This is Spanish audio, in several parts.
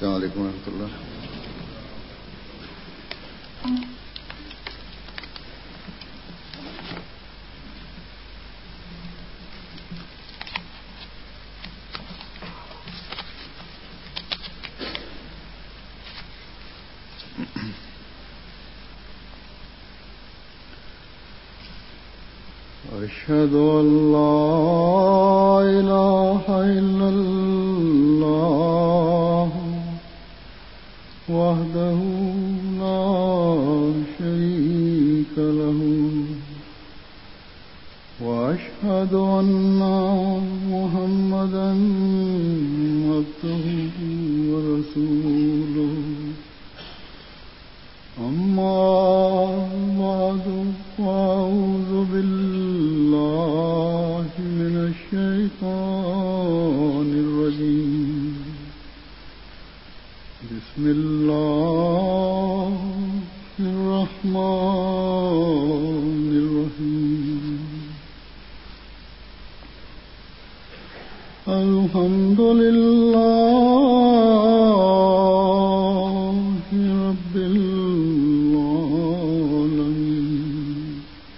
السلام عليكم ورحمة الله. أشهد أن لا إله إلا الله وحده لا شريك له وأشهد أن محمدا عبده ورسوله أما بعد فأعوذ بالله من الشيطان الرجيم. بسم الله الرحمن الرحيم. الحمد لله رب العالمين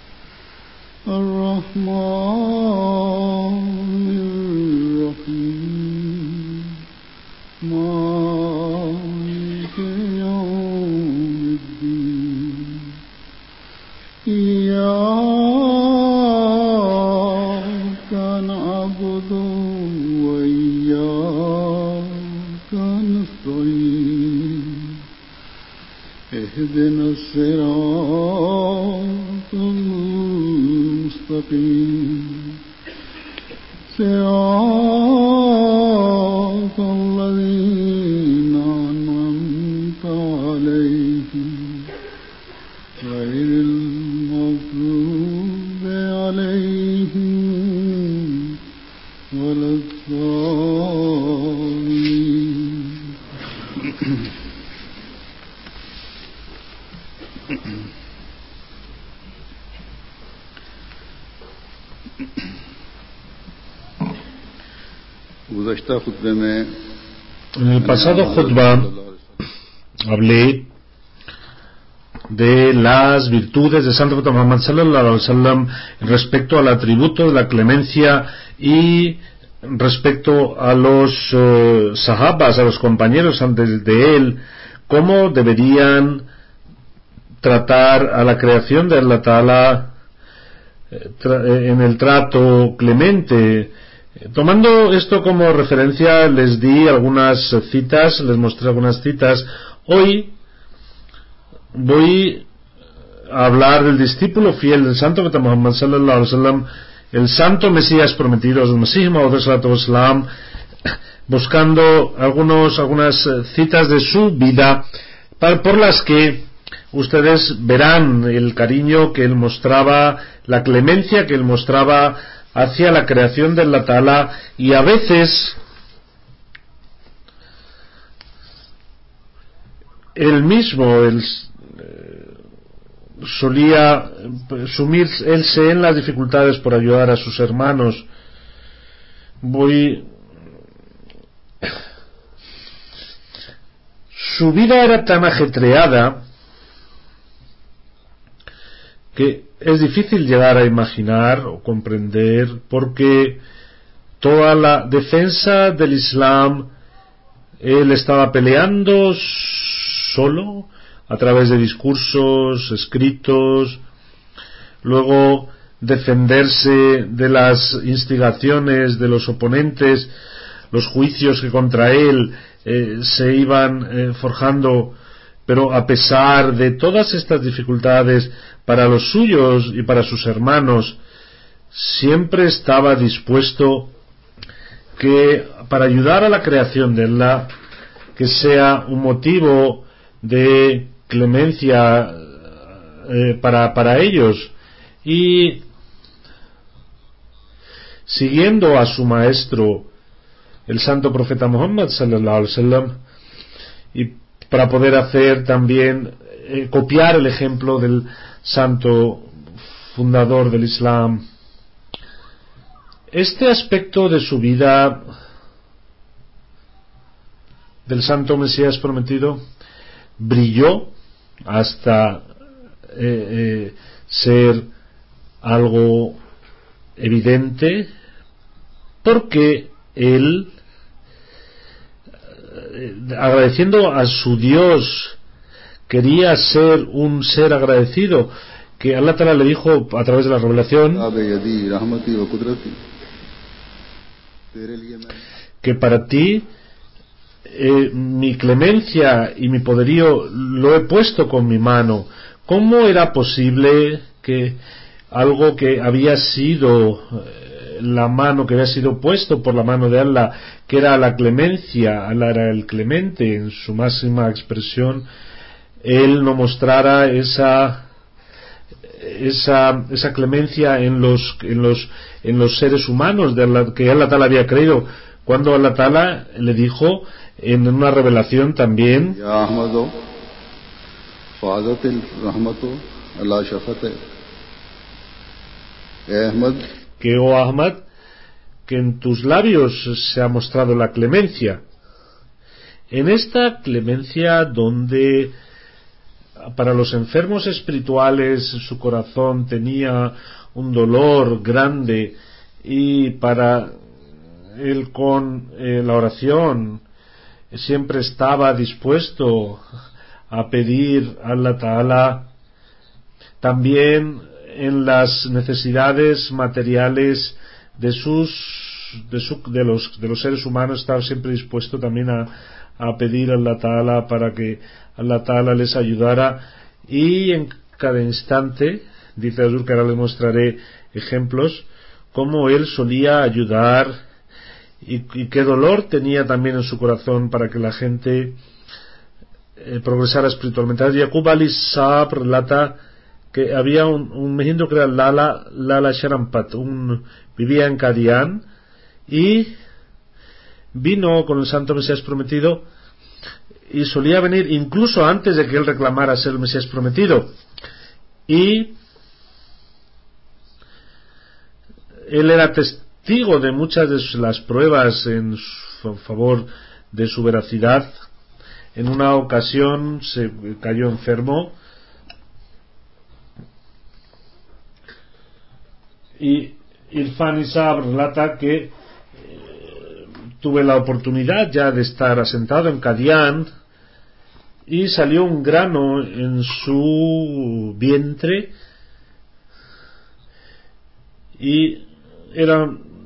الرحمن الرحيم مالك يوم الدين إياك نعبد وإياك نستعين اهدنا الصراط المستقيم صراط الذين أنعمت عليهم غير المغضوب عليهم ولا الضالين. En el pasado khutbah hablé de las virtudes de Santo Profeta Muhammad sallallahu alaihi wasallam respecto al atributo de la clemencia y respecto a los sahabas, a los compañeros antes de él, cómo deberían tratar a la creación de Allah Ta'ala en el trato clemente. Tomando esto como referencia, les di algunas citas, les mostré algunas citas. Hoy voy a hablar del discípulo fiel del Santo Profeta Muhammad sallallahu alaihi wasallam, el Santo Mesías prometido, el Masih Maud sallallahu alaihi wasallam, buscando algunas citas de su vida por las que ustedes verán el cariño que él mostraba, la clemencia que él mostraba hacia la creación de Allah Ta'ala, y a veces él mismo solía sumirse en las dificultades por ayudar a sus hermanos. Su vida era tan ajetreada que es difícil llegar a imaginar o comprender, porque toda la defensa del Islam él estaba peleando solo a través de discursos escritos, luego defenderse de las instigaciones de los oponentes, los juicios que contra él se iban forjando. Pero a pesar de todas estas dificultades para los suyos y para sus hermanos, siempre estaba dispuesto que para ayudar a la creación de Allah, que sea un motivo de clemencia para ellos. Y siguiendo a su maestro, el Santo Profeta Muhammad sallallahu alaihi wasallam, y para poder hacer también copiar el ejemplo del santo fundador del Islam, este aspecto de su vida del Santo Mesías prometido brilló hasta ser algo evidente, porque él, agradeciendo a su Dios, quería ser un ser agradecido, que Allah Ta'ala le dijo a través de la revelación que para ti mi clemencia y mi poderío lo he puesto con mi mano. ¿Cómo era posible que algo que había sido la mano, que había sido puesto por la mano de Allah, que era la clemencia, Allah era el clemente en su máxima expresión, él no mostrara esa clemencia en los seres humanos de Allah, que Allah Ta'ala había creído, cuando Allah Ta'ala le dijo en una revelación también que, oh Ahmad, que en tus labios se ha mostrado la clemencia. En esta clemencia donde para los enfermos espirituales su corazón tenía un dolor grande, y para él con la oración siempre estaba dispuesto a pedir a Allah Ta'ala, también en las necesidades materiales de los seres humanos estaba siempre dispuesto también a pedir a Allah Ta'ala para que Allah Ta'ala les ayudara, y en cada instante, dice Azur, que ahora les mostraré ejemplos, cómo él solía ayudar y qué dolor tenía también en su corazón para que la gente progresara espiritualmente. Yaqub Ali Saab relata que había un mejindo que era Lala Sharampat, vivía en Qadian, y vino con el Santo Mesías prometido, y solía venir incluso antes de que él reclamara ser el Mesías prometido, y él era testigo de muchas de las pruebas en favor de su veracidad. En una ocasión se cayó enfermo y Irfan Isab relata que tuve la oportunidad ya de estar asentado en Qadian y salió un grano en su vientre, y era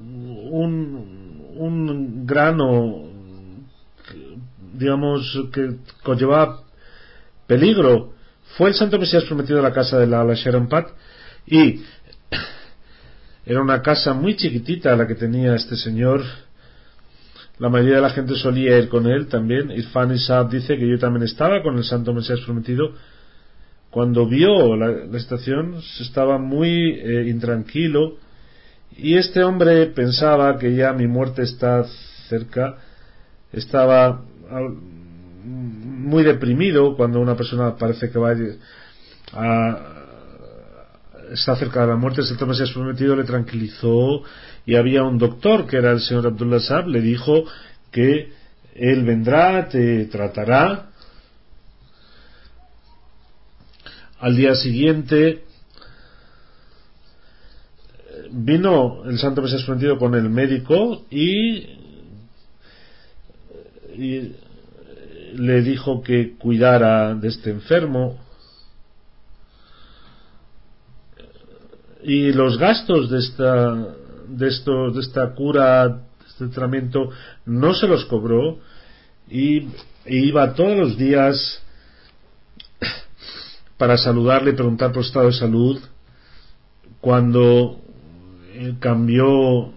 un grano, digamos, que conllevaba peligro. Fue el Santo Mesías prometido a la casa de la Sharampat, y era una casa muy chiquitita la que tenía este señor. La mayoría de la gente solía ir con él también. Irfan Isab dice que yo también estaba con el Santo Mesías prometido. Cuando vio la estación estaba muy intranquilo, y este hombre pensaba que ya mi muerte está cerca. Estaba muy deprimido cuando una persona parece que va está cerca de la muerte. El Santo Mesías prometido le tranquilizó, y había un doctor que era el señor Abdullah Saab, le dijo que él vendrá, te tratará. Al día siguiente vino el Santo Mesías prometido con el médico y le dijo que cuidara de este enfermo, y los gastos de esta cura, de este tratamiento, no se los cobró, y iba todos los días para saludarle y preguntar por su estado de salud. Cuando cambió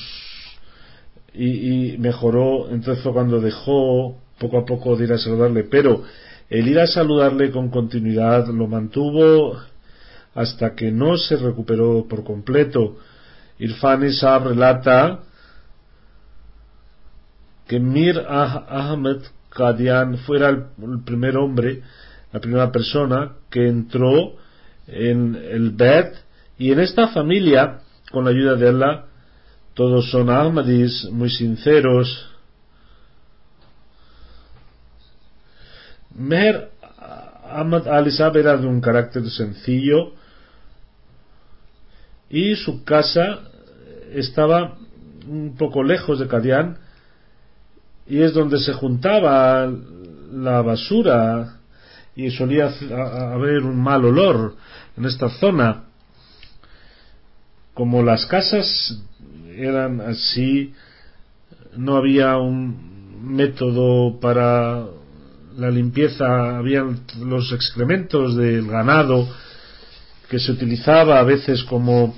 y mejoró, entonces fue cuando dejó poco a poco de ir a saludarle, pero el ir a saludarle con continuidad lo mantuvo hasta que no se recuperó por completo. Irfan Isab relata que Mir Ahmed Qadian fuera el primer hombre, la primera persona que entró en el Bet, y en esta familia, con la ayuda de Allah, todos son Ahmadis muy sinceros. Meher Ahmad Ali Sahab era de un carácter sencillo y su casa estaba un poco lejos de Qadian, y es donde se juntaba la basura y solía haber un mal olor en esta zona. Como las casas eran así, no había un método para la limpieza, habían los excrementos del ganado que se utilizaba a veces como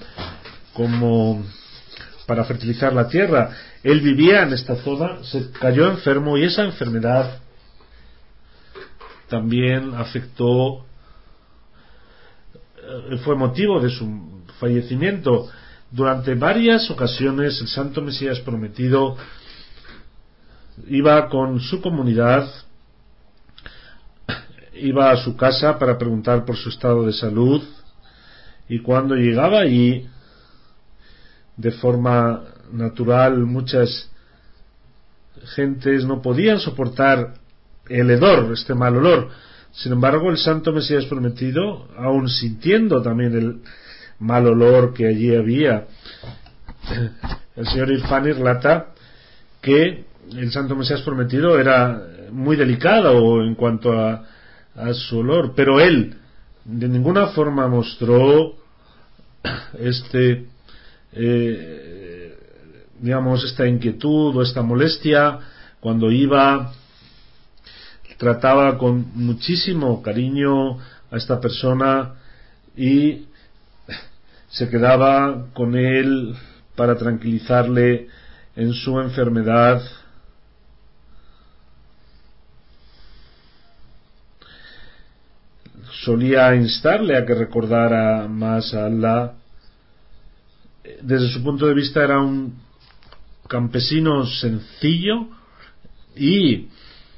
para fertilizar la tierra. Él vivía en esta zona, se cayó enfermo y esa enfermedad también afectó, fue motivo de su fallecimiento. Durante varias ocasiones el Santo Mesías Prometido iba con su comunidad, iba a su casa para preguntar por su estado de salud, y cuando llegaba allí, de forma natural, muchas gentes no podían soportar el hedor, este mal olor. Sin embargo, el Santo Mesías Prometido, aun sintiendo también el mal olor que allí había, el señor Irfani relata que el Santo Mesías Prometido era muy delicado en cuanto a su olor, pero él de ninguna forma mostró esta inquietud o esta molestia. Cuando iba, trataba con muchísimo cariño a esta persona y se quedaba con él para tranquilizarle en su enfermedad. Solía instarle a que recordara más a Allah. Desde su punto de vista era un campesino sencillo, y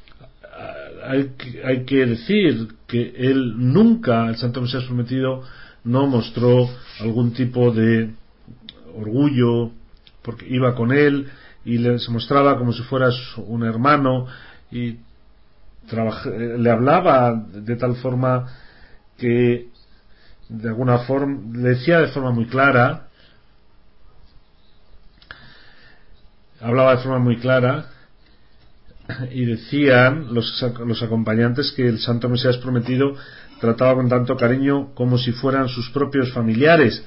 hay que decir que él nunca, el Santo Mesías Prometido, no mostró algún tipo de orgullo, porque iba con él y se mostraba como si fuera un hermano, y le hablaba de tal forma que de alguna forma le decía de forma muy clara, hablaba de forma muy clara, y decían los acompañantes que el Santo Mesías Prometido trataba con tanto cariño como si fueran sus propios familiares.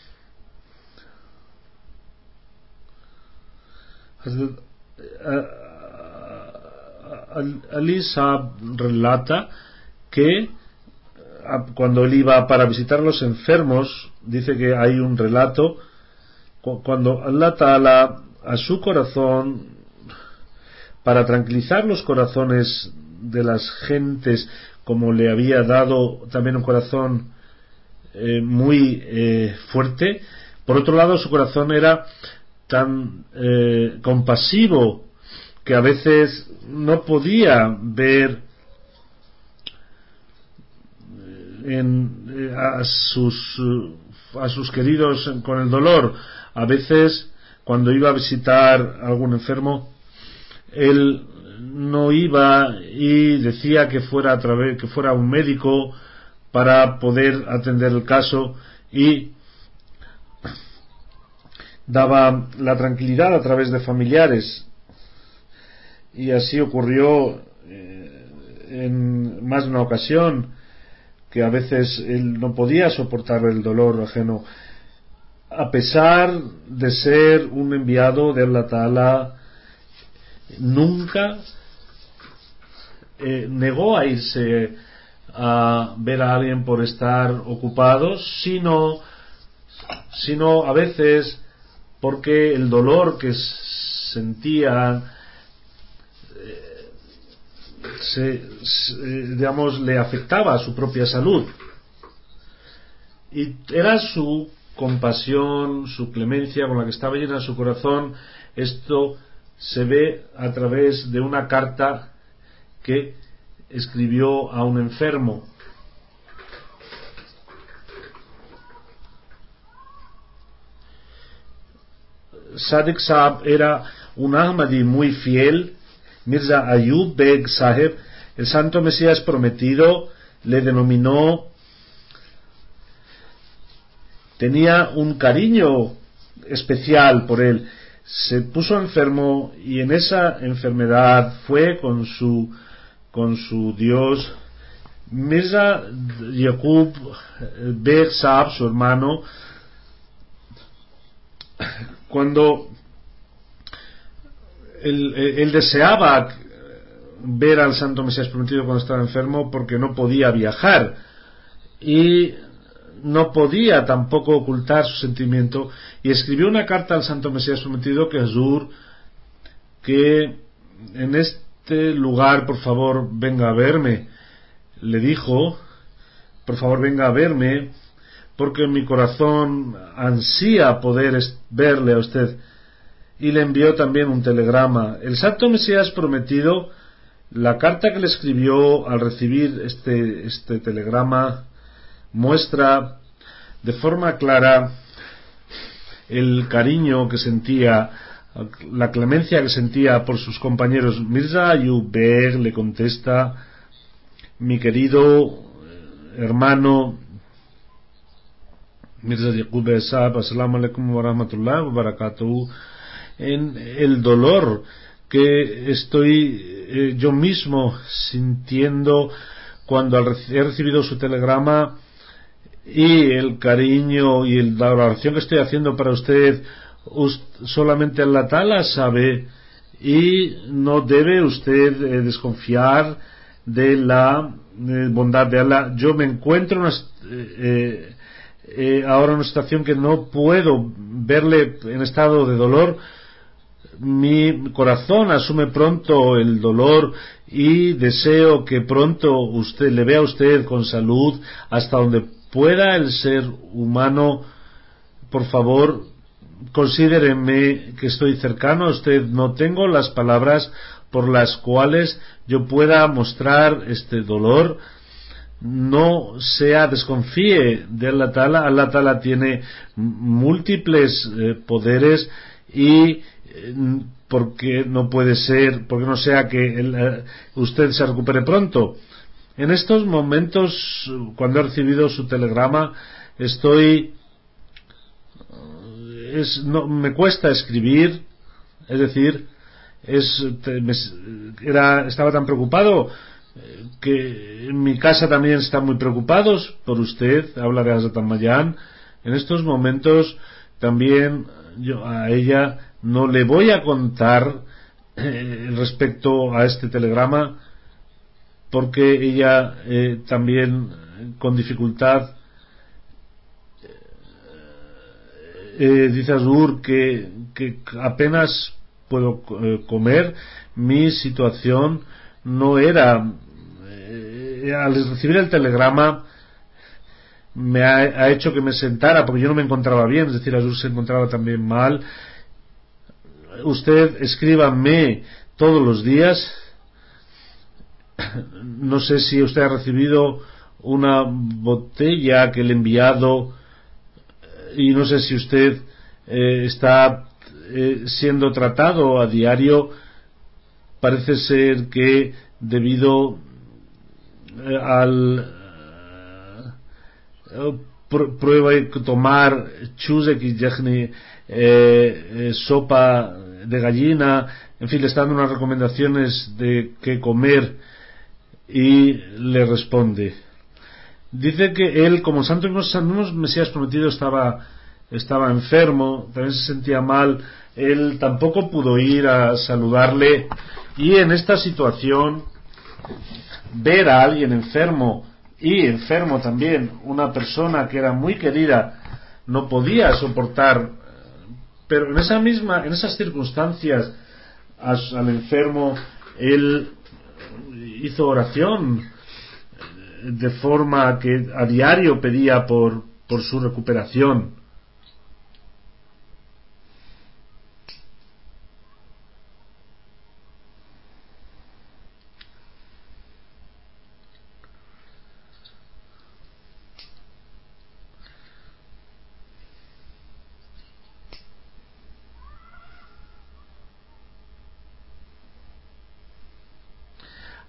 Ali Sahab relata que cuando él iba para visitar a los enfermos, dice que hay un relato, cuando Allah Ta'ala a su corazón, para tranquilizar los corazones de las gentes, como le había dado también un corazón muy fuerte, por otro lado su corazón era tan compasivo que a veces no podía ver a sus queridos con el dolor. A veces cuando iba a visitar a algún enfermo, él no iba y decía que fuera un médico para poder atender el caso, y daba la tranquilidad a través de familiares. Y así ocurrió en más de una ocasión, que a veces él no podía soportar el dolor ajeno, a pesar de ser un enviado de Allah Ta'ala. Nunca negó a irse a ver a alguien por estar ocupado, sino a veces porque el dolor que sentía le afectaba a su propia salud, y era su compasión, su clemencia con la que estaba llena su corazón. Esto se ve a través de una carta que escribió a un enfermo. Sadiq Saab era un Ahmadi muy fiel. Mirza Ayub Beg Saheb el santo Mesías prometido le denominó, tenía un cariño especial por él. Se puso enfermo y en esa enfermedad fue con su Dios. Mirza Yaqub Beg Saab, su hermano, cuando él deseaba ver al santo Mesías prometido cuando estaba enfermo, porque no podía viajar y no podía tampoco ocultar su sentimiento, y escribió una carta al santo Mesías prometido, que Hazur, que en este lugar por favor venga a verme. Le dijo: por favor venga a verme, porque mi corazón ansía poder verle a usted. Y le envió también un telegrama. El santo Mesías prometido, la carta que le escribió al recibir este telegrama, muestra de forma clara el cariño que sentía, la clemencia que sentía por sus compañeros. Mirza Ayub Beg le contesta: mi querido hermano Mirza Yaqub Beg Saab, assalamu alaikum wa rahmatullahi wa barakatuh, en el dolor que estoy yo mismo sintiendo cuando he recibido su telegrama, y el cariño y la oración que estoy haciendo para usted, solamente Allah Ta'ala sabe, y no debe usted desconfiar de la bondad de Allah. Yo me encuentro ahora en una situación que no puedo verle en estado de dolor. Mi corazón asume pronto el dolor y deseo que pronto le vea a usted con salud hasta donde pueda el ser humano. Por favor, considéreme que estoy cercano a usted. No tengo las palabras por las cuales yo pueda mostrar este dolor. No desconfíe de Allah Ta'ala. Allah Ta'ala tiene múltiples poderes, y porque no puede ser, porque no sea que usted se recupere pronto. En estos momentos, cuando he recibido su telegrama, me cuesta escribir, es decir, estaba tan preocupado, que en mi casa también están muy preocupados por usted. Habla de Hazrat Mayan. En estos momentos también yo a ella no le voy a contar respecto a este telegrama, porque ella también con dificultad dice Azur que apenas puedo comer. Mi situación no era, al recibir el telegrama me ha hecho que me sentara, porque yo no me encontraba bien, es decir, Azur se encontraba también mal. Usted escríbame todos los días. No sé si usted ha recibido una botella que le he enviado, y no sé si usted está siendo tratado a diario. Parece ser que debido al prueba de tomar chuzek y yagni, sopa de gallina, en fin, le están dando unas recomendaciones de qué comer, y le responde. Dice que él, como santo Mesías prometido, estaba enfermo, también se sentía mal. Él tampoco pudo ir a saludarle, y en esta situación, ver a alguien enfermo, y enfermo también una persona que era muy querida, no podía soportar. Pero en esas circunstancias, al enfermo, él hizo oración, de forma que a diario pedía por su recuperación.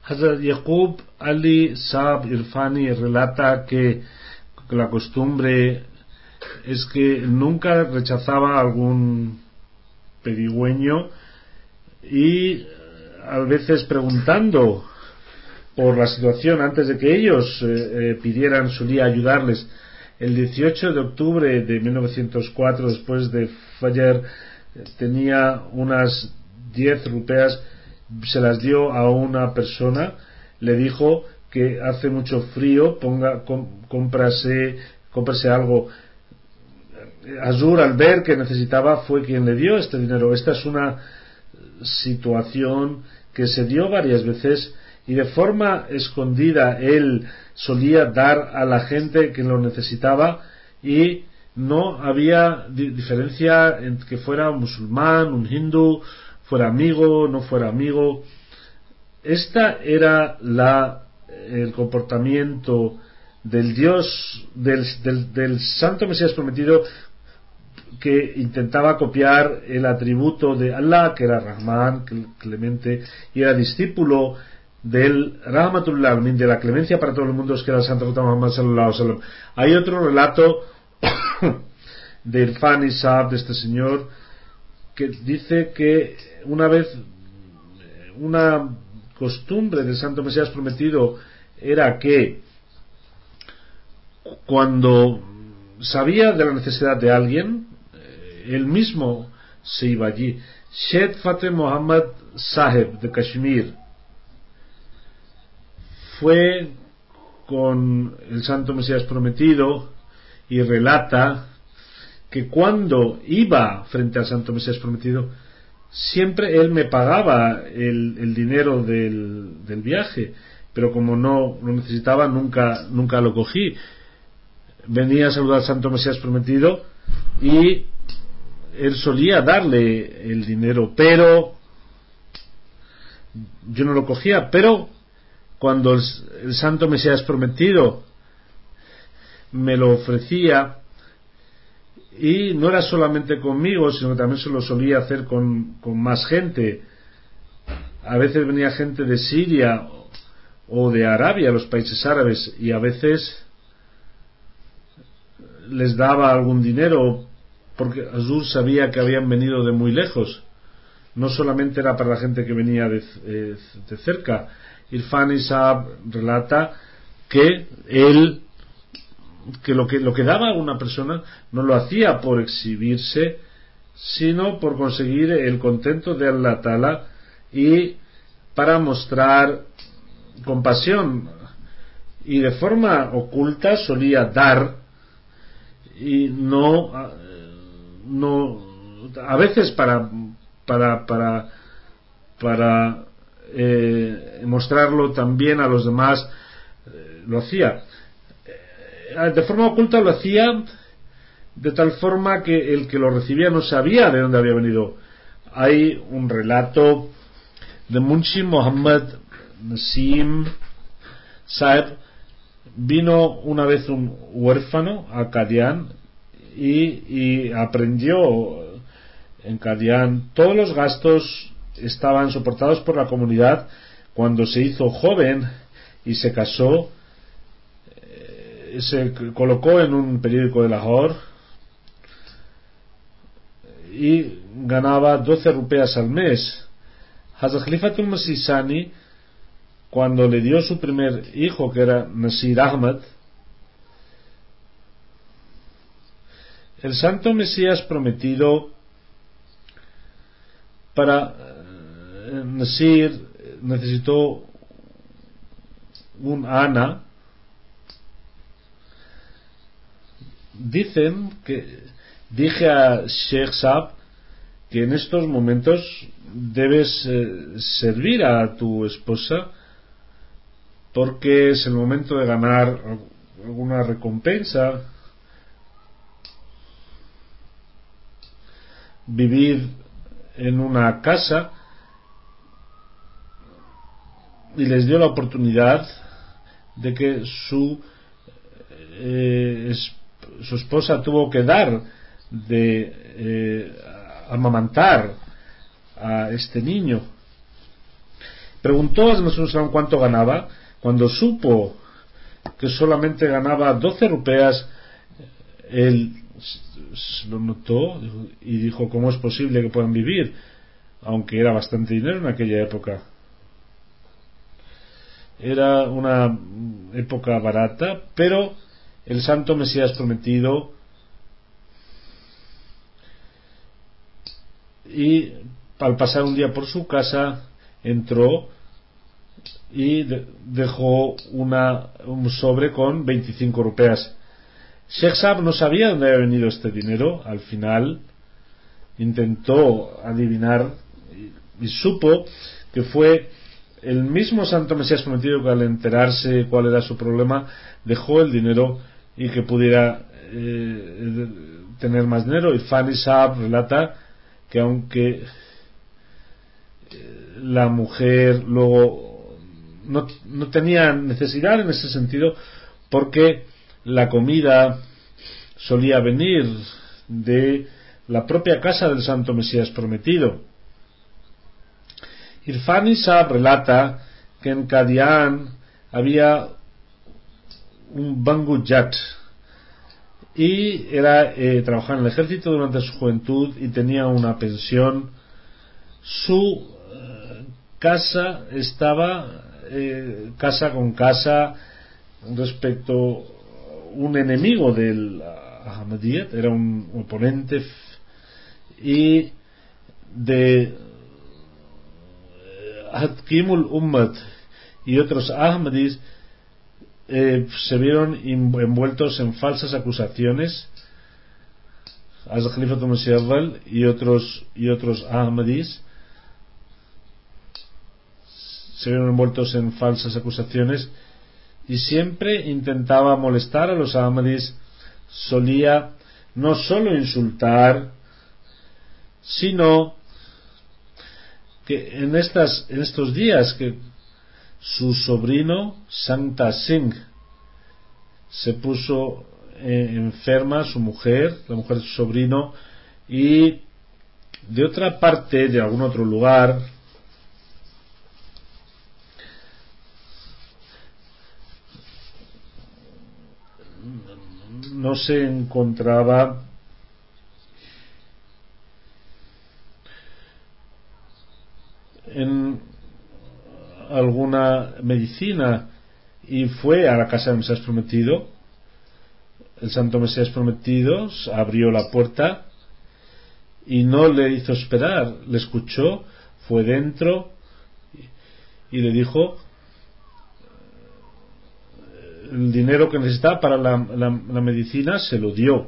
Hazrat Yaqub Ali Saab Irfani relata que la costumbre es que nunca rechazaba algún pedigüeño y a veces preguntando por la situación antes de que ellos pidieran, solía ayudarles. El 18 de octubre de 1904, después de Fajr, tenía unas 10 rupeas, se las dio a una persona, le dijo que hace mucho frío, cómprase algo. Azur, al ver que necesitaba, fue quien le dio este dinero. Esta es una situación que se dio varias veces y de forma escondida él solía dar a la gente que lo necesitaba y no había diferencia en que fuera un musulmán, un hindú, fuera amigo, no fuera amigo. Esta era el comportamiento del Dios, del Santo Mesías prometido, que intentaba copiar el atributo de Allah, que era Rahman, clemente, y era discípulo del Rahmatul Alamin, de la clemencia para todo el mundo, que era el Santo Muhammad sallallahu alaihi wasallam. Hay otro relato de Irfani Saab, de este señor, que dice que una vez una costumbre del Santo Mesías prometido era que cuando sabía de la necesidad de alguien, él mismo se iba allí. Sheikh Fateh Muhammad Saheb de Kashmir fue con el Santo Mesías prometido y relata que cuando iba frente al Santo Mesías prometido, siempre él me pagaba el dinero del viaje, pero como no lo necesitaba, nunca lo cogí. Venía a saludar al Santo Mesías prometido y él solía darle el dinero, pero yo no lo cogía. Pero cuando el Santo Mesías prometido me lo ofrecía, y no era solamente conmigo, sino que también se lo solía hacer con más gente. A veces venía gente de Siria o de Arabia, los países árabes, y a veces les daba algún dinero, porque Azur sabía que habían venido de muy lejos. No solamente era para la gente que venía de cerca. Irfani Saab relata que lo que daba a una persona no lo hacía por exhibirse, sino por conseguir el contento de Allah Ta'ala y para mostrar compasión, y de forma oculta solía dar, y no a veces para mostrarlo también a los demás, lo hacía de forma oculta, lo hacía de tal forma que el que lo recibía no sabía de dónde había venido. Hay un relato de Munshi Muhammad Nasim Saeb. Vino una vez un huérfano a Qadian y aprendió en Qadian. Todos los gastos estaban soportados por la comunidad. Cuando se hizo joven y se casó, se colocó en un periódico de Lahore y ganaba 12 rupeas al mes. Hazrat Khalifatul Masih Sani, cuando le dio su primer hijo, que era Nasir Ahmad, el Santo Mesías prometido, para Nasir necesitó un ana. Dicen que dije a Sheikh Saab que en estos momentos debes servir a tu esposa, porque es el momento de ganar alguna recompensa, vivir en una casa, y les dio la oportunidad de que su esposa tuvo que dar de amamantar a este niño, preguntó a Masud cuánto ganaba. Cuando supo que solamente ganaba 12 rupeas, él lo notó y dijo: ¿cómo es posible que puedan vivir? Aunque era bastante dinero en aquella época. Era una época barata, pero el santo Mesías prometido, y al pasar un día por su casa, entró y dejó un sobre con 25 rupeas. Sheikh Saab no sabía dónde había venido este dinero. Al final intentó adivinar y supo que fue el mismo santo Mesías prometido que, al enterarse cuál era su problema, dejó el dinero y que pudiera tener más dinero. Y Fani Saab relata que aunque la mujer luego no tenía necesidad en ese sentido, porque la comida solía venir de la propia casa del santo Mesías prometido. Irfani Saab relata que en Qadian había un Bangujat y trabajaba en el ejército durante su juventud y tenía una pensión. Su casa estaba casa con casa respecto un enemigo del Ahmadiyyat, era un oponente, y de Hatkimul Ummat y otros Ahmadis se vieron envueltos en falsas acusaciones. Al-Khalifatul Masih Awwal y otros Ahmadis se vieron envueltos en falsas acusaciones, y siempre intentaba molestar a los Ahmadis. Solía no solo insultar, sino que en estos días que su sobrino Santa Singh se puso enferma, su mujer, la mujer de su sobrino, y de otra parte, de algún otro lugar, no se encontraba en alguna medicina, y fue a la casa del Mesías prometido. El santo Mesías prometido abrió la puerta y no le hizo esperar, le escuchó, fue dentro y le dijo el dinero que necesitaba para la medicina, se lo dio.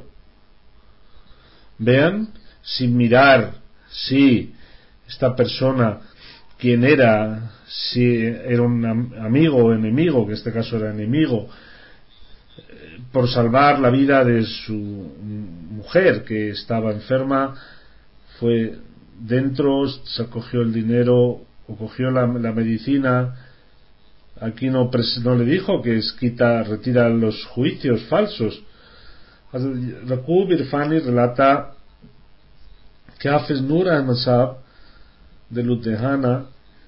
Vean, sin mirar si esta persona quién era, si era un amigo o enemigo, que en este caso era enemigo, por salvar la vida de su mujer que estaba enferma, fue dentro, se cogió el dinero o cogió la medicina. Aquí no le dijo que retira los juicios falsos. Raqub Irfani relata que Hafiz Nur Ahmad Saab de Ludhiana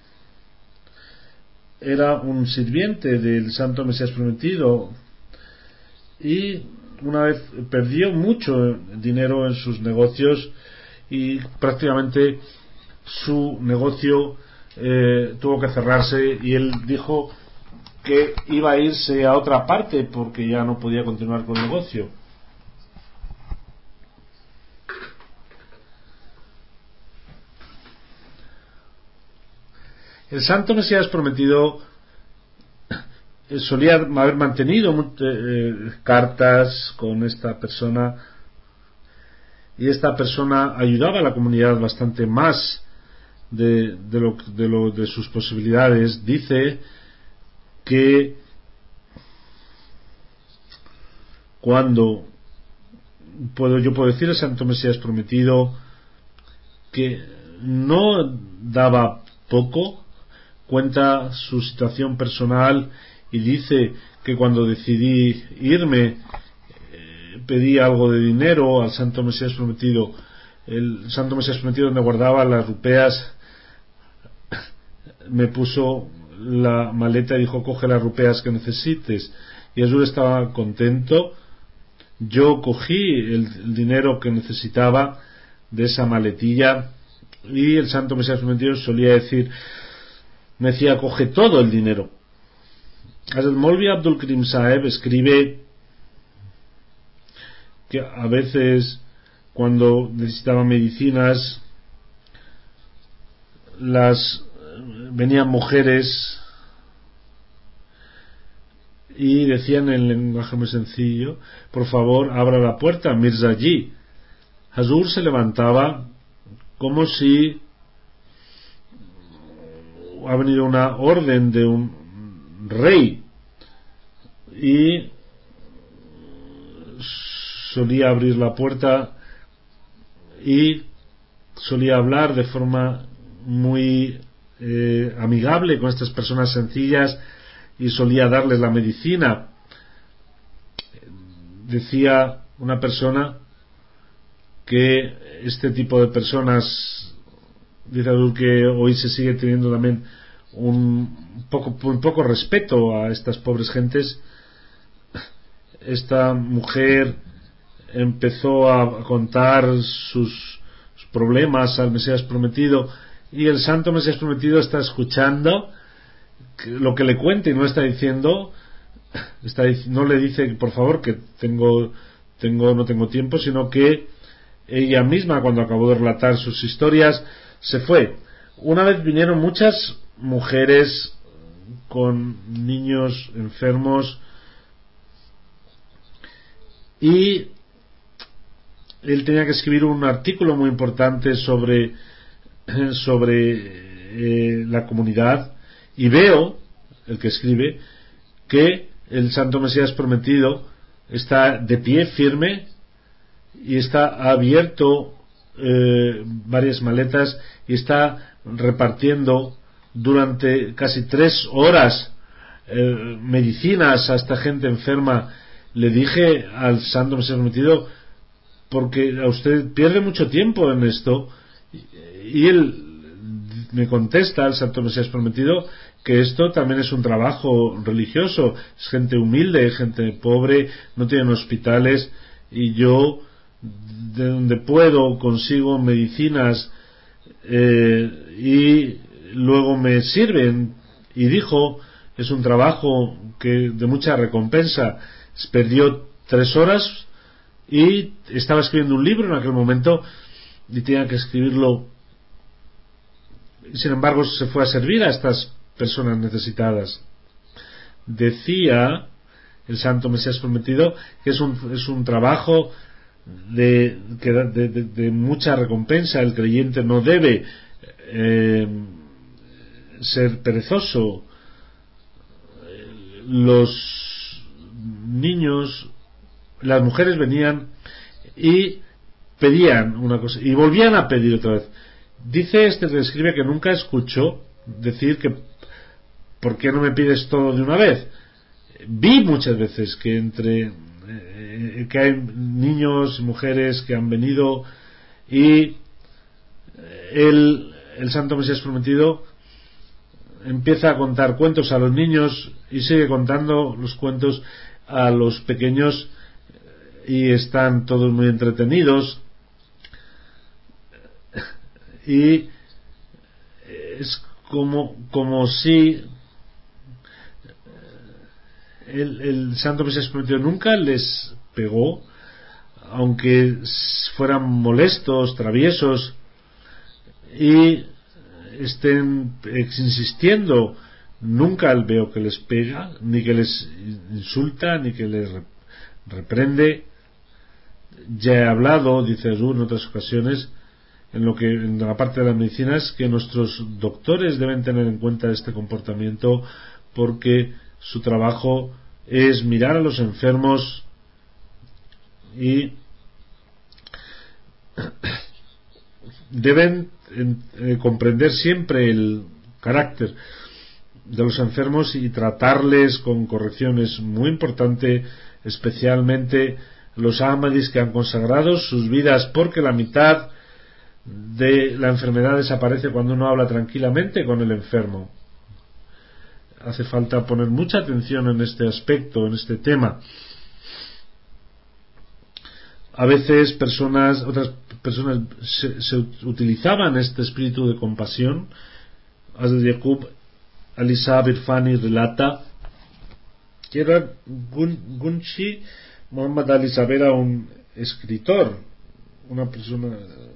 era un sirviente del santo Mesías prometido, y una vez perdió mucho dinero en sus negocios y prácticamente su negocio tuvo que cerrarse, y él dijo que iba a irse a otra parte porque ya no podía continuar con el negocio. El santo Mesías prometido solía haber mantenido cartas con esta persona, y esta persona ayudaba a la comunidad bastante más de sus posibilidades. Dice que cuando yo puedo decir al santo Mesías prometido que no daba poco, cuenta su situación personal y dice que cuando decidí irme pedí algo de dinero al santo Mesías prometido. El santo Mesías prometido, donde guardaba las rupeas, me puso la maleta y dijo: coge las rupeas que necesites. Y Hazur estaba contento. Yo cogí el dinero que necesitaba de esa maletilla, y el Santo Mesías Prometido solía decir, me decía: coge todo el dinero. El Molvi Abdul Karim Saheb escribe que a veces, cuando necesitaba medicinas, venían mujeres y decían en lenguaje muy sencillo: por favor, abra la puerta, Mirza Ji. Hazur se levantaba como si ha venido una orden de un rey, y solía abrir la puerta y solía hablar de forma muy amigable con estas personas sencillas, y solía darles la medicina. Decía una persona que este tipo de personas, dice Abdul, que hoy se sigue teniendo también un poco respeto a estas pobres gentes. Esta mujer empezó a contar sus problemas al Mesías Prometido, y el Santo Mesías Prometido está escuchando lo que le cuenta y no está diciendo, no le dice por favor que no tengo tiempo, sino que ella misma, cuando acabó de relatar sus historias, se fue. Una vez vinieron muchas mujeres con niños enfermos, y él tenía que escribir un artículo muy importante sobre la comunidad, y veo, el que escribe, que el Santo Mesías Prometido está de pie firme y está abierto varias maletas y está repartiendo durante casi 3 horas medicinas a esta gente enferma. Le dije al Santo Mesías Prometido: porque a usted pierde mucho tiempo en esto. Y él me contesta, al Santo Mesías Prometido, que esto también es un trabajo religioso, es gente humilde, gente pobre, no tienen hospitales, y yo de donde puedo consigo medicinas y luego me sirven. Y dijo: es un trabajo de mucha recompensa. Perdió 3 horas y estaba escribiendo un libro en aquel momento y tenía que escribirlo. Sin embargo, se fue a servir a estas personas necesitadas. Decía el Santo Mesías Prometido que es un trabajo de mucha recompensa. El creyente no debe ser perezoso. Los niños, las mujeres venían y pedían una cosa y volvían a pedir otra vez. Dice que escribe que nunca escuchó decir que ¿por qué no me pides todo de una vez? Vi muchas veces que que hay niños y mujeres que han venido, y el Santo Mesías Prometido empieza a contar cuentos a los niños y sigue contando los cuentos a los pequeños, y están todos muy entretenidos. Y es como si el Santo Mesías Prometido nunca les pegó, aunque fueran molestos, traviesos y estén insistiendo. Nunca veo que les pega, ni que les insulta, ni que les reprende. Ya he hablado, dice Azur, en otras ocasiones, en la parte de las medicinas, que nuestros doctores deben tener en cuenta este comportamiento, porque su trabajo es mirar a los enfermos y deben comprender siempre el carácter de los enfermos y tratarles con corrección. Es muy importante, especialmente los ahmadis que han consagrado sus vidas, porque la mitad de la enfermedad desaparece cuando uno habla tranquilamente con el enfermo. hace falta poner mucha atención en este aspecto, en este tema. A veces otras personas se utilizaban este espíritu de compasión. Hazrat Yaqub Ali Sahib Irfani relata que era Gunshi Muhammad Ali Sahib era un escritor, una persona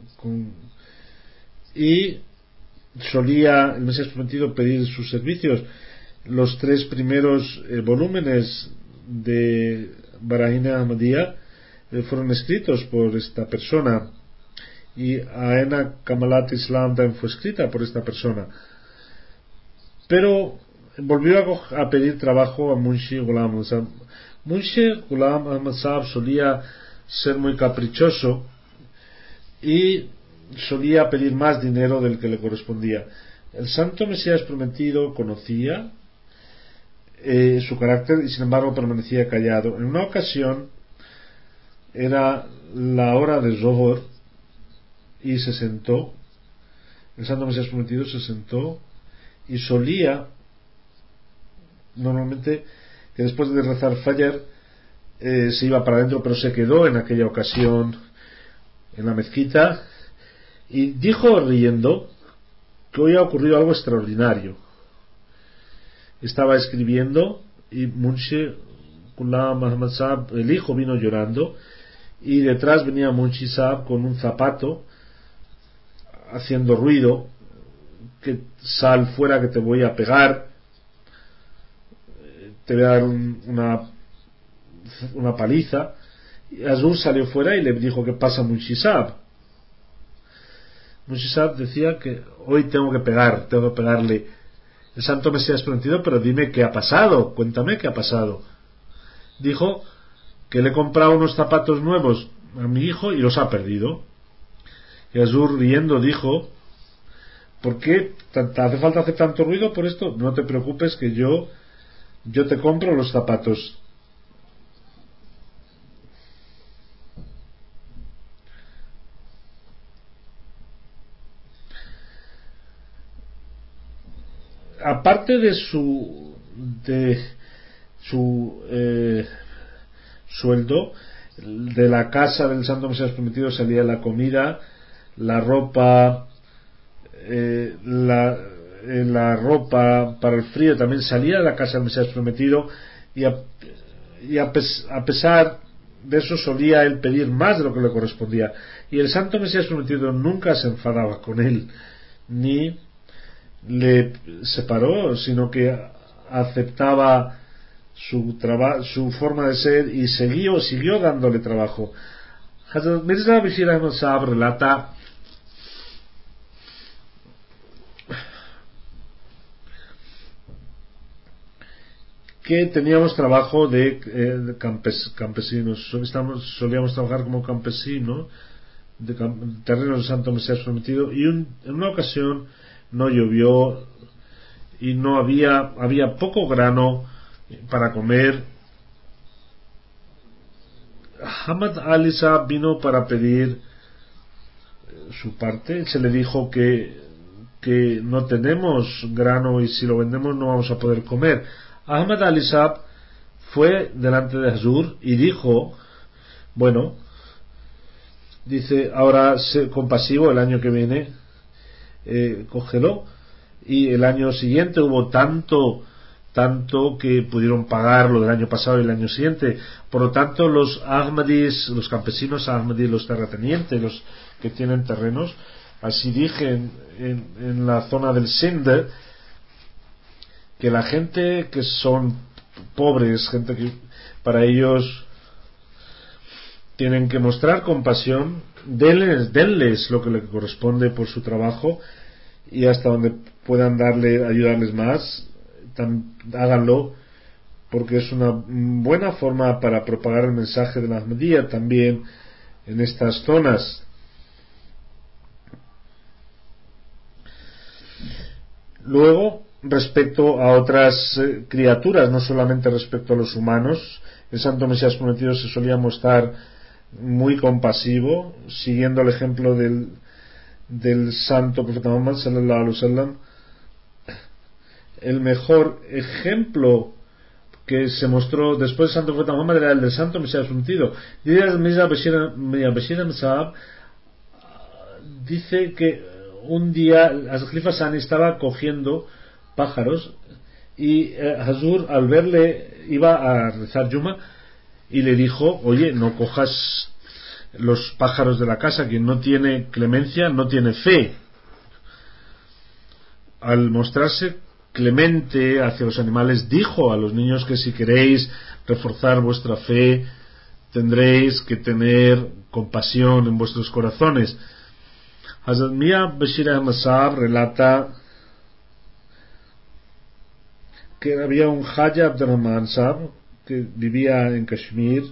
y solía el Mesías Prometido pedir sus servicios. Los 3 primeros volúmenes de Barahina Ahmadiyya fueron escritos por esta persona, y Aena Kamalat Islam también fue escrita por esta persona. Pero volvió a pedir trabajo a Munshi Ghulam Ahmad Sahib. Munshi Ghulam Ahmad Sahib solía ser muy caprichoso y solía pedir más dinero del que le correspondía. El Santo Mesías Prometido conocía su carácter y sin embargo permanecía callado. En una ocasión era la hora de Zohor y se sentó, el Santo Mesías Prometido se sentó y solía normalmente que después de rezar Fajr se iba para adentro, pero se quedó en aquella ocasión en la mezquita y dijo riendo que hoy ha ocurrido algo extraordinario. Estaba escribiendo y Munshi Ghulam Ahmad Sahib, el hijo, vino llorando, y detrás venía Munshi Sahib con un zapato haciendo ruido, que sal fuera que te voy a pegar, te voy a dar una paliza. Y Azur salió fuera y le dijo: ¿qué pasa, Munshi Sahib? Munshi Sahib decía que hoy tengo que pegarle. El Santo Mesías Prometido, pero dime qué ha pasado, cuéntame qué ha pasado. Dijo que le he comprado unos zapatos nuevos a mi hijo y los ha perdido. Y Azur, riendo, dijo: ¿por qué te hace falta hacer tanto ruido por esto? No te preocupes, que yo te compro los zapatos. Aparte de su sueldo, de la casa del Santo Mesías Prometido salía la comida, la ropa, la ropa para el frío también salía de la casa del Mesías Prometido, y a pesar de eso solía él pedir más de lo que le correspondía, y el Santo Mesías Prometido nunca se enfadaba con él ni le separó, sino que aceptaba su forma de ser y siguió dándole trabajo. Hazrat Mirza Bashir Ahmad Sahib relata que teníamos trabajo de campesinos, solíamos trabajar como campesinos de terrenos de Santo Mesías Prometido, y en una ocasión no llovió y no había poco grano para comer. Ahmad Ali Sahib vino para pedir su parte. Se le dijo que no tenemos grano y si lo vendemos no vamos a poder comer. Ahmad Ali Sahib fue delante de Hazur y dijo: bueno, dice, ahora sé compasivo, el año que viene cógelo. Y el año siguiente hubo tanto que pudieron pagar lo del año pasado y el año siguiente. Por lo tanto, los Ahmadis, los campesinos Ahmadis, los terratenientes, los que tienen terrenos, así dije en la zona del Sindh, que la gente que son pobres, gente que para ellos tienen que mostrar compasión, denles lo que le corresponde por su trabajo, y hasta donde puedan ayudarles más, háganlo, porque es una buena forma para propagar el mensaje de la Ahmadiyya también en estas zonas. Luego, respecto a otras criaturas, no solamente respecto a los humanos, el Santo Mesías Prometido se solía mostrar muy compasivo, siguiendo el ejemplo del Santo Profeta Muhammad sallallahu alaihi wasallam. el mejor ejemplo que se mostró después del santo profeta Muhammad era el del santo Mesías prometido. Mirza Bashir Saab dice que un día Al-Khalifa Sani estaba cogiendo pájaros y Hazur, al verle, iba a rezar Yuma y le dijo: oye, no cojas los pájaros de la casa, quien no tiene clemencia no tiene fe. Al mostrarse clemente hacia los animales, dijo a los niños que si queréis reforzar vuestra fe tendréis que tener compasión en vuestros corazones. Hazrat Mia Bashir Ahmad Saab relata que había un Haja Abdurrahman Saab que vivía en Kashmir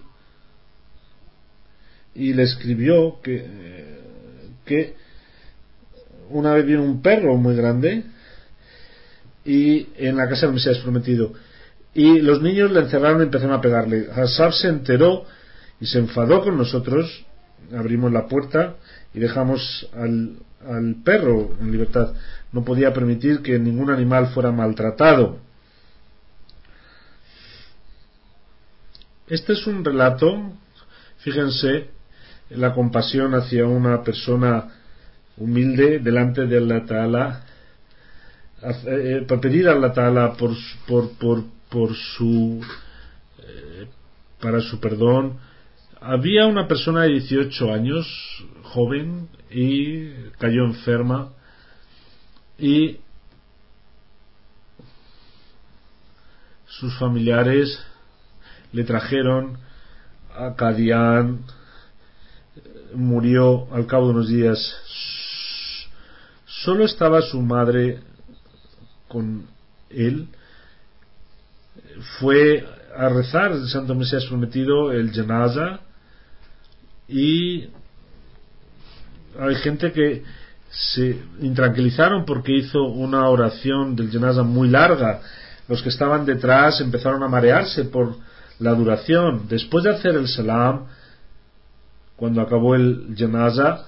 y le escribió que una vez vino un perro muy grande y en la casa del Mesías prometido, y los niños le encerraron y empezaron a pegarle. Saab se enteró y se enfadó con nosotros. Abrimos la puerta y dejamos al perro en libertad. No podía permitir que ningún animal fuera maltratado. Este es un relato, fíjense, la compasión hacia una persona humilde delante de Allah Ta'ala, para pedir a Allah Ta'ala para su perdón. Había una persona de 18 años, joven, y cayó enferma, y sus familiares le trajeron a Qadian. Murió al cabo de unos días. Solo estaba su madre con él. Fue a rezar el santo Mesías prometido, el Janaza, y hay gente que se intranquilizaron porque hizo una oración del Janaza muy larga. Los que estaban detrás empezaron a marearse por la duración. Después de hacer el Salam, cuando acabó el Janaza,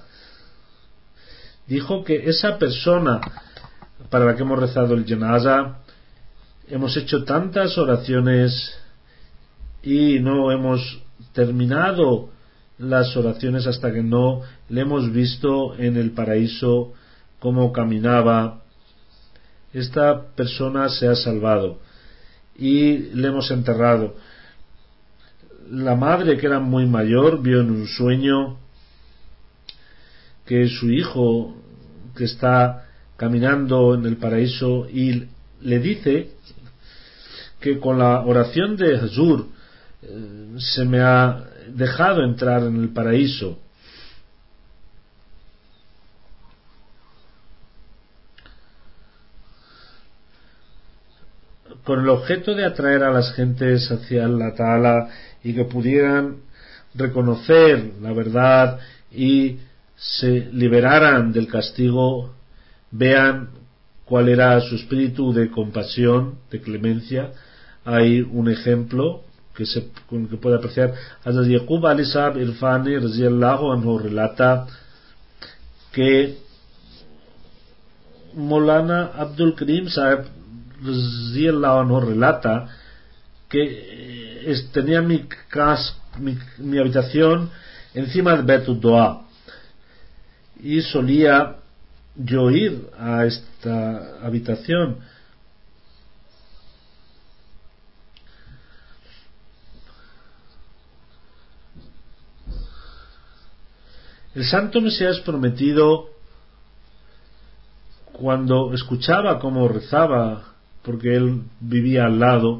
dijo que esa persona para la que hemos rezado el Janaza, hemos hecho tantas oraciones y no hemos terminado las oraciones hasta que no le hemos visto en el paraíso cómo caminaba. Esta persona se ha salvado y le hemos enterrado. La madre, que era muy mayor, vio en un sueño que su hijo, que está caminando en el paraíso, y le dice que con la oración de Hazur se me ha dejado entrar en el paraíso. Con el objeto de atraer a las gentes hacia Allah Ta'ala y que pudieran reconocer la verdad y se liberaran del castigo, vean cuál era su espíritu de compasión, de clemencia. Hay un ejemplo que puede apreciar. Hazrat Yaqub Ali Saab Irfani radiyallahu anhu relata que Molana Abdul Karim Saab radiyallahu anhu relata que tenía mi habitación encima de Betul Dua y solía yo ir a esta habitación. El santo Mesías prometido, cuando escuchaba cómo rezaba, porque él vivía al lado,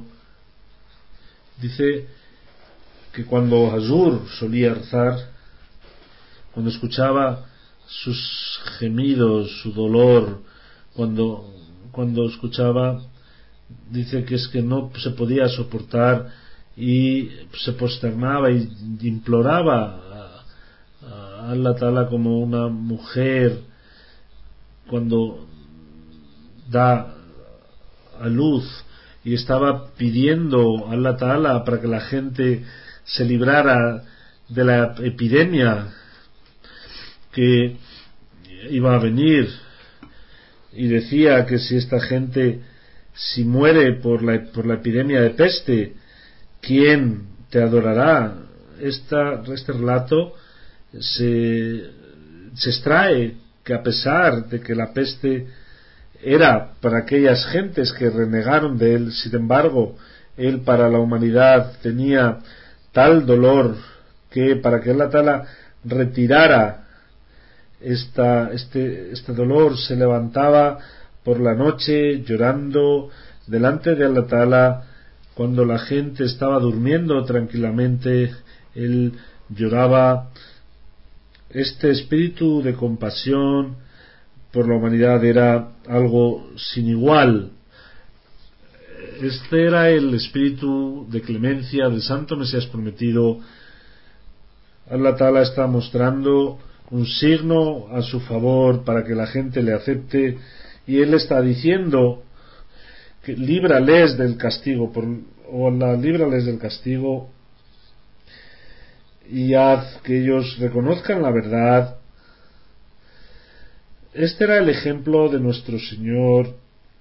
dice que cuando Hazur solía rezar, cuando escuchaba sus gemidos, su dolor, cuando escuchaba, dice que es que no se podía soportar y se prosternaba y imploraba a Allah Ta'ala como una mujer cuando da a luz, y estaba pidiendo a Allah Ta'ala para que la gente se librara de la epidemia que iba a venir, y decía que si esta gente si muere por la epidemia de peste, ¿quién te adorará? Este relato se extrae que, a pesar de que la peste era para aquellas gentes que renegaron de él, sin embargo, él para la humanidad tenía tal dolor que para que Allah Ta'ala retirara este dolor, se levantaba por la noche llorando delante de Allah Ta'ala. Cuando la gente estaba durmiendo tranquilamente, él lloraba. Este espíritu de compasión por la humanidad era algo sin igual. Este era el espíritu de clemencia del Santo Mesías prometido. Allah Ta'ala está mostrando un signo a su favor para que la gente le acepte, y él está diciendo que líbrales del castigo, líbrales del castigo y haz que ellos reconozcan la verdad. Este era el ejemplo de nuestro Señor.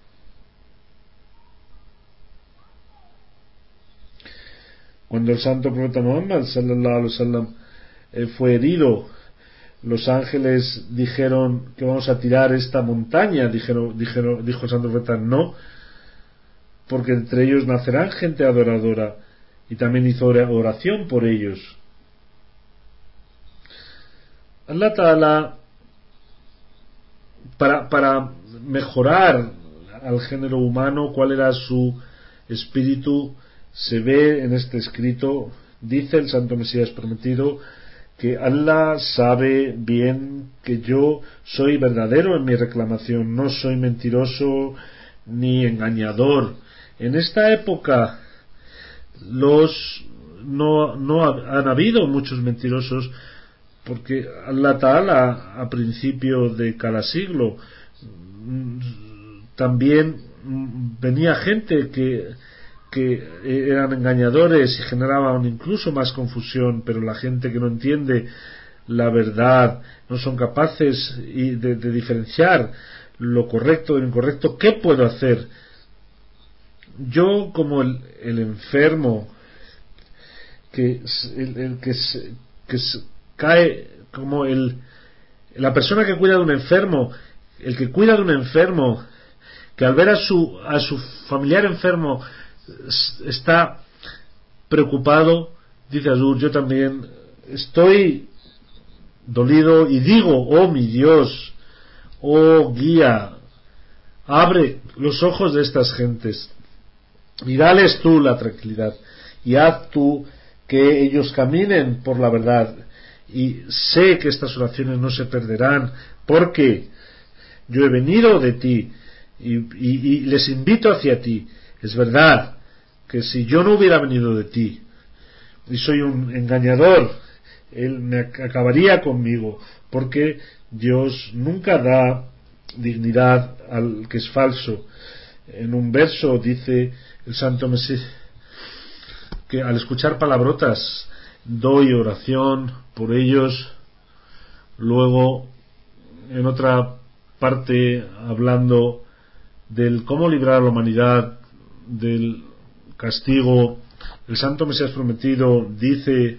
Cuando el santo profeta Muhammad sallallahu alaihi wasallam fue herido, los ángeles dijeron que vamos a tirar esta montaña. Dijo el santo profeta no, porque entre ellos nacerán gente adoradora, y también hizo oración por ellos. Allah Ta'ala, para mejorar al género humano, cuál era su espíritu, se ve en este escrito. Dice el Santo Mesías prometido que Allah sabe bien que yo soy verdadero en mi reclamación, no soy mentiroso ni engañador. En esta época no han habido muchos mentirosos, porque Allah Ta'ala a principio de cada siglo también venía gente que eran engañadores y generaban incluso más confusión, pero la gente que no entiende la verdad, no son capaces de diferenciar lo correcto de lo incorrecto. ¿Qué puedo hacer? Yo, como el enfermo que cae, como la persona que cuida de un enfermo, el que cuida de un enfermo, que al ver a su familiar enfermo está preocupado, dice Azur, yo también estoy dolido y digo, oh mi Dios, oh guía, abre los ojos de estas gentes y dales tú la tranquilidad y haz tú que ellos caminen por la verdad, y sé que estas oraciones no se perderán, porque yo he venido de ti y les invito hacia ti. Es verdad que si yo no hubiera venido de ti y soy un engañador, él me acabaría conmigo, porque Dios nunca da dignidad al que es falso. En un verso dice el Santo Mesías que al escuchar palabrotas doy oración por ellos. Luego, en otra parte, hablando del cómo librar a la humanidad del castigo, el Santo Mesías prometido dice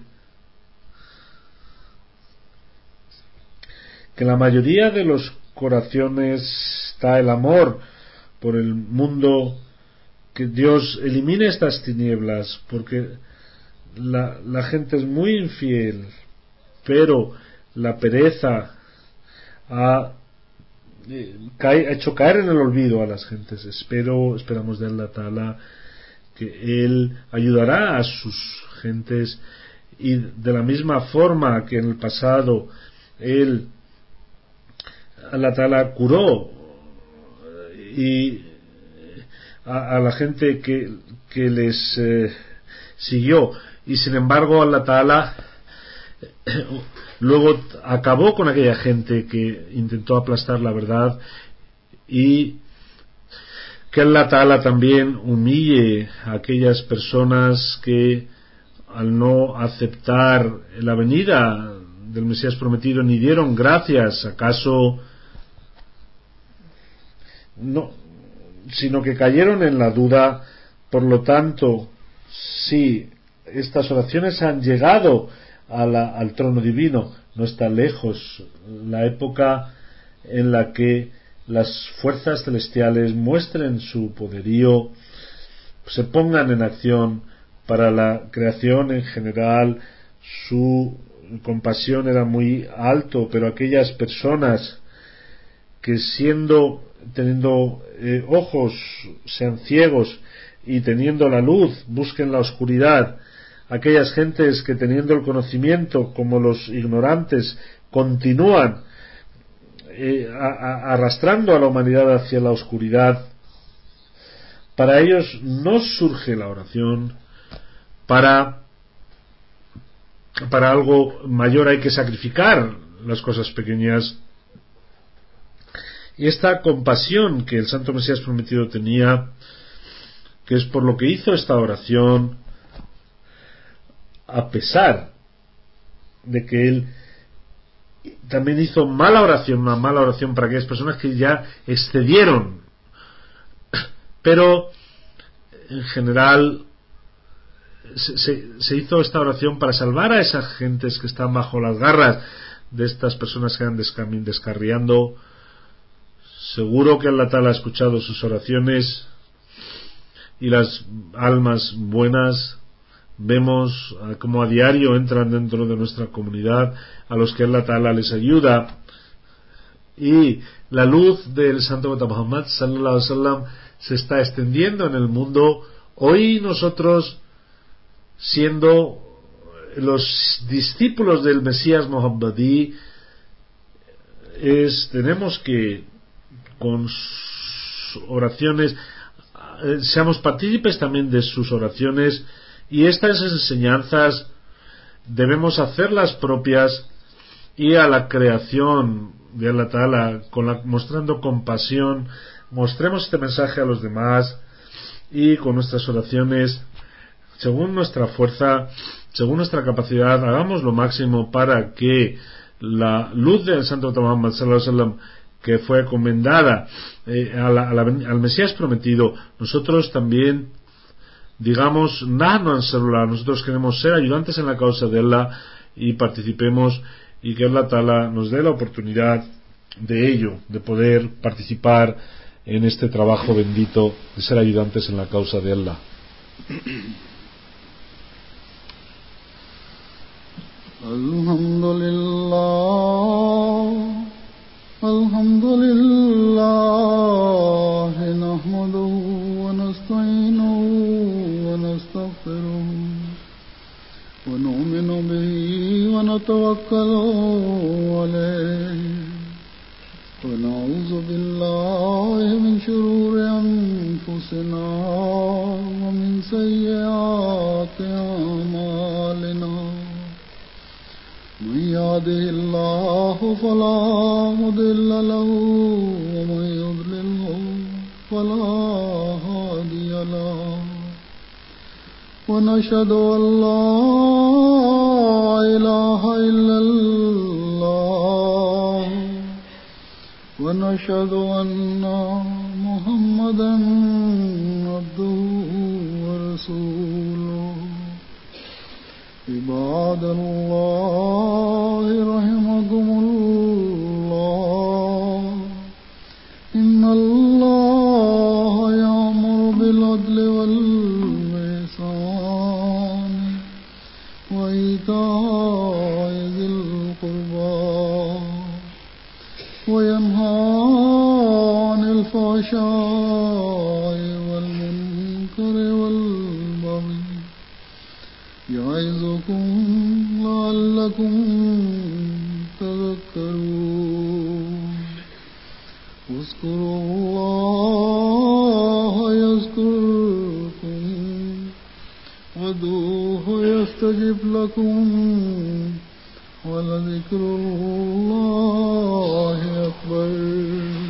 que en la mayoría de los corazones está el amor por el mundo, que Dios elimine estas tinieblas, porque la gente es muy infiel, pero la pereza ha hecho caer en el olvido a las gentes. Esperamos de Allah Ta'ala que Él ayudará a sus gentes, y de la misma forma que en el pasado Allah Ta'ala curó y a la gente que les siguió, y sin embargo Allah Ta'ala luego acabó con aquella gente que intentó aplastar la verdad, y que Allah Ta'ala también humille a aquellas personas que, al no aceptar la venida del Mesías prometido, ni dieron gracias. ¿Acaso no? sino que cayeron en la duda. Por lo tanto, si estas oraciones han llegado al trono divino, no está lejos la época en la que las fuerzas celestiales muestren su poderío, se pongan en acción para la creación en general. Su compasión era muy alto, pero aquellas personas que teniendo ojos sean ciegos y teniendo la luz busquen la oscuridad, aquellas gentes que teniendo el conocimiento como los ignorantes continúan arrastrando a la humanidad hacia la oscuridad, para ellos no surge la oración. Para algo mayor hay que sacrificar las cosas pequeñas. Y esta compasión que el Santo Mesías prometido tenía, que es por lo que hizo esta oración, a pesar de que él también hizo una mala oración para aquellas personas que ya excedieron, pero en general se hizo esta oración para salvar a esas gentes que están bajo las garras de estas personas que van descarriando. Seguro que Allah Ta'ala ha escuchado sus oraciones, y las almas buenas vemos como a diario entran dentro de nuestra comunidad, a los que Allah Ta'ala les ayuda, y la luz del Santo Profeta Muhammad sallallahu alaihi wasallam se está extendiendo en el mundo. Hoy nosotros, siendo los discípulos del Mesías Mohammedí, tenemos que con sus oraciones seamos partícipes también de sus oraciones, y estas enseñanzas debemos hacerlas propias, y a la creación de Allah Ta'ala mostrando compasión, mostremos este mensaje a los demás, y con nuestras oraciones, según nuestra fuerza, según nuestra capacidad, hagamos lo máximo para que la luz del Santo Muhammad sallallahu alaihi wasallam, que fue encomendada al Mesías prometido, nosotros también digamos Nahnu Ansarullah, nosotros queremos ser ayudantes en la causa de Allah, y participemos, y que Allah Ta'ala nos dé la oportunidad de ello, de poder participar en este trabajo bendito de ser ayudantes en la causa de Allah. Alhamdulillah, nahmaduhu wa nasta'inuhu wa nastaghfiruh wa nu'minu bihi wa natawakkalu alayhi wa na'udhu billahi min shururi anfusina wa min sayyiati a'malina. من يهده الله فلا مضل له ومن يضلله فلا هادي له ونشهد أن لا إله إلا الله ونشهد أن محمدا عبده ورسوله. عباد الله رحمكم الله إن الله يأمر بالعدل والإحسان وإيتاء ذي القربى وينهى عن الفحشاء والمنكر والبغي يعظكم لعلكم تذكرون. اذكروا الله يذكركم وادعوه يستجب لكم ولذكر الله أكبر.